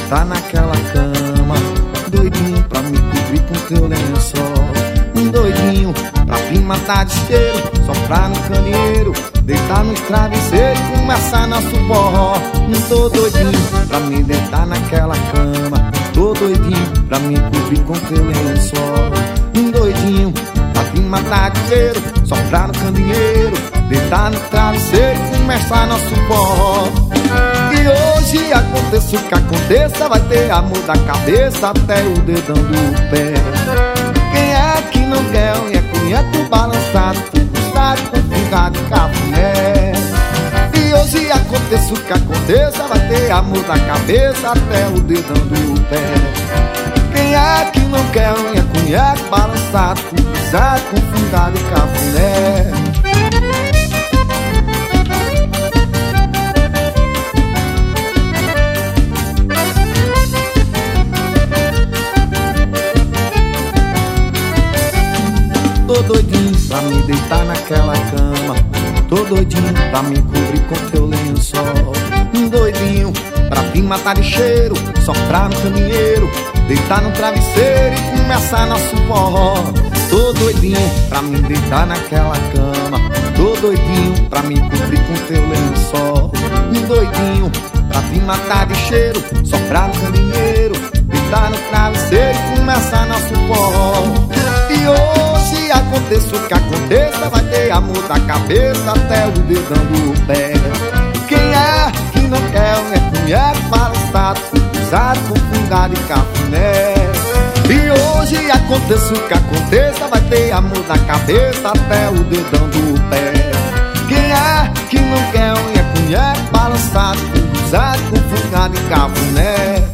deitar naquela cama, doidinho pra me cobrir com teu lençol. Doidinho pra vir matar de cheiro, soprar no candeeiro, deitar no travesseiro e começar nosso forró. Tô doidinho pra me deitar naquela cama, tô doidinho pra me cobrir com teu lençol. Doidinho pra vir matar de cheiro, soprar no candeeiro, deitar no travesseiro e começar nosso forró. E hoje aconteça o que aconteça, vai ter amor da cabeça até o dedão do pé. Quem é que não quer cunhaco balançado, frustrado, confundado e cafuné? E hoje aconteça o que aconteça, vai ter amor da cabeça até o dedão do pé. Quem é que não quer cunhaco balançado, frustrado, confundado e cafuné? Tô doidinho pra me deitar naquela cama, tô doidinho pra me cobrir com teu lençol. Doidinho pra vir matar de cheiro, soprar no candeeiro, deitar no travesseiro e começar nosso forró. Tô doidinho pra me deitar naquela cama, tô doidinho pra me cobrir com teu lençol. Doidinho pra vir matar de cheiro, soprar no candeeiro, deitar no travesseiro e começar nosso forró. E hoje aconteça o que aconteça, vai ter amor da cabeça até o dedão do pé. Quem é que não quer cunhaco balançado, usado, confundado e cafuné? E hoje aconteça o que aconteça, vai ter amor da cabeça até o dedão do pé. Quem é que não quer cunhaco balançado, usado, confundado e cafuné?